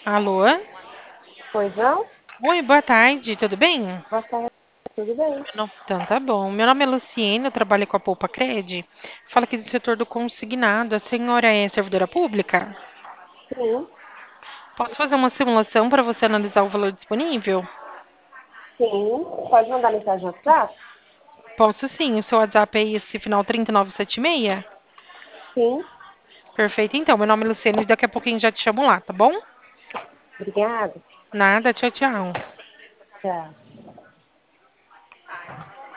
Alô? Pois não? Oi, boa tarde, tudo bem? Boa tarde, tudo bem? Então tá bom. Meu nome é Luciene, eu trabalho com a Poupa Cred. Fala aqui do setor do consignado. A senhora é servidora pública? Sim, Posso fazer uma simulação para você analisar o valor disponível? sim. Pode mandar mensagem no WhatsApp? Posso sim. O seu WhatsApp é esse final 3976? Sim. Perfeito, então. Meu nome é Luciene e daqui a pouquinho já te chamo lá, tá bom? Obrigada. Nada, tchau, tchau. Tchau.